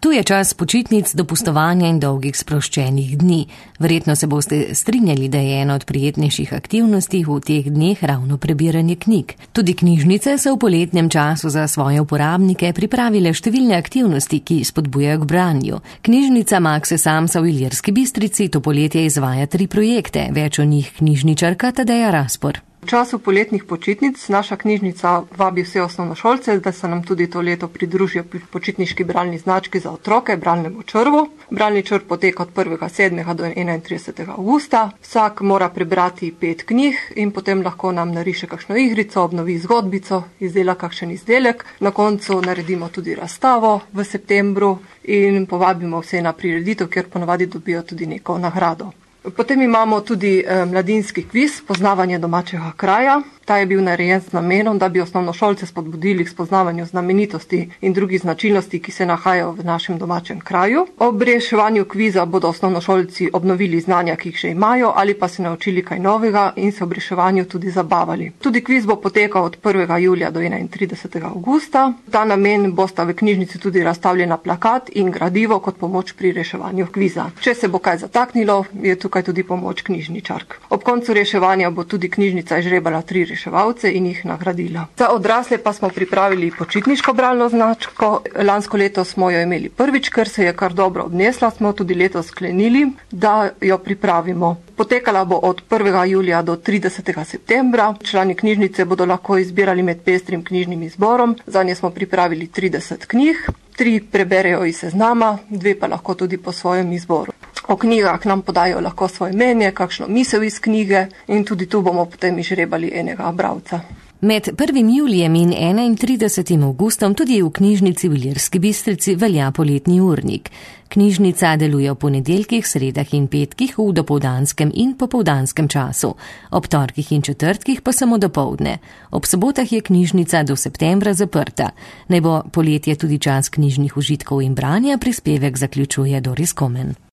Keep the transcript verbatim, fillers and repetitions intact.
Tu je čas počitnic, dopustovanja in dolgih sproščenih dni. Verjetno se boste strinjali, da je ena od prijetnejših aktivnosti v teh dneh ravno prebiranje knjig. Tudi knjižnice so v poletnem času za svoje uporabnike pripravile številne aktivnosti, ki spodbujajo k branju. Knjižnica Makse Samsa v Ilirski Bistrici to poletje izvaja tri projekte, več o njih knjižničarka Tadeja Razpor. V času poletnih počitnic naša knjižnica vabi vse osnovnošolce, da se nam tudi to leto pridružijo pri počitniški bralni znački za otroke, Bralnemu črvu. Bralni črv poteka od prvega sedmega do enaintridesetega avgusta. Vsak mora prebrati pet knjig in potem lahko nam nariše kakšno igrico, obnovi zgodbico, izdela kakšen izdelek. Na koncu naredimo tudi razstavo v septembru in povabimo vse na prireditev, kjer ponavadi dobijo tudi neko nagrado. Potem imamo tudi eh, mladinski kviz, poznavanje domačega kraja. Ta je bil narejen z namenom, da bi osnovnošolce spodbudili k spoznavanju znamenitosti in drugih značilnosti, ki se nahajajo v našem domačem kraju. Ob reševanju kviza bodo osnovnošolci obnovili znanja, ki jih že imajo, ali pa se naučili kaj novega in se ob reševanju tudi zabavali. Tudi kviz bo potekal od prvega julija do enaintridesetega avgusta. Ta namen bosta v knjižnici tudi razstavljena plakat in gradivo kot pomoč pri reševanju kviza. Če se bo kaj zataknilo, je tukaj tudi pomoč knjižničark. Ob koncu reševanja bo tudi knjižnica izžrebala tri reševalce in jih nagradila. Za odrasle pa smo pripravili počitniško bralno značko. Lansko leto smo jo imeli prvič, ker se je kar dobro obnesla, smo tudi letos sklenili, da jo pripravimo. Potekala bo od prvega julija do tridesetega septembra. Člani knjižnice bodo lahko izbirali med pestrim knjižnim izborom. Zanje smo pripravili trideset knjig. Tri preberejo iz seznama, dve pa lahko tudi po svojem izboru. O knjigah nam podajo lahko svoje mnenje, kakšno misel iz knjige in tudi tu bomo potem izžrebali enega bralca. Med prvim julijem in enaintridesetim avgustom tudi v knjižnici v Ilirski Bistrici velja poletni urnik. Knjižnica deluje v ponedeljkih, sredah in petkih v dopoldanskem in popoldanskem času. Ob torkih in četrtkih pa samo dopoldne. Ob sobotah je knjižnica do septembra zaprta. Naj bo poletje tudi čas knjižnih užitkov in branja, prispevek zaključuje Doris Komen.